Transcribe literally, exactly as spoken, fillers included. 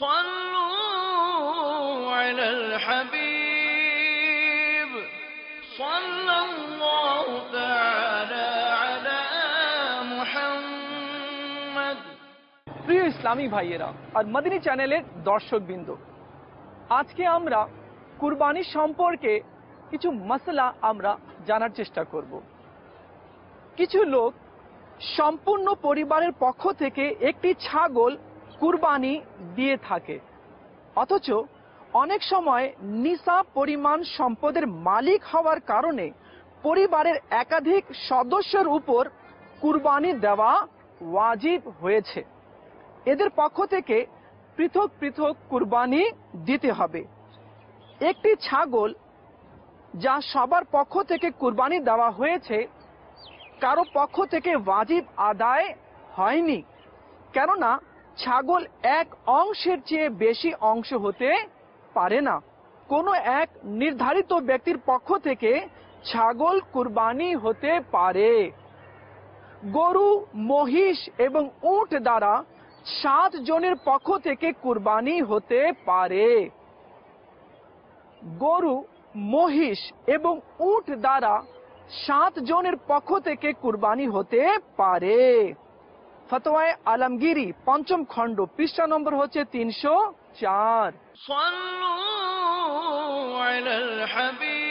صلوا على الحبيب صلى الله تعالى على محمد। প্রিয় ইসলামী ভাইয়েরা আর মদিনী চ্যানেলের দর্শকবৃন্দ, আজকে আমরা কুরবানি সম্পর্কে কিছু মাসলা আমরা জানার চেষ্টা করব। কিছু লোক সম্পূর্ণ পরিবারের পক্ষ থেকে একটি ছাগল কুরবানি দিয়ে থাকে, অথচ অনেক সময় নিসাব পরিমাণ সম্পদের মালিক হওয়ার কারণে পরিবারের একাধিক সদস্যের উপর কুরবানি দেওয়া ওয়াজিব হয়েছে। এদের পক্ষ থেকে পৃথক পৃথক কুরবানি দিতে হবে। একটি ছাগল যা সবার পক্ষ থেকে কুরবানি দেওয়া হয়েছে, কারো পক্ষ থেকে ওয়াজিব আদায় হয়নি, কেননা ছাগল এক অংশের চেয়ে বেশি অংশ হতে পারে না। কোনো এক নির্ধারিত ব্যক্তির পক্ষ থেকে ছাগল কুরবানি হতে পারে। গরু, মহিষ এবং উট দ্বারা সাত জনের পক্ষ থেকে কুরবানি হতে পারে। গরু, মহিষ এবং উট দ্বারা সাত জনের পক্ষ থেকে কুরবানি হতে পারে। ফতোয়ায়ে আলমগীরি পঞ্চম খণ্ড, পৃষ্ঠা নম্বর হচ্ছে তিনশো চার। صلوا على الحبيب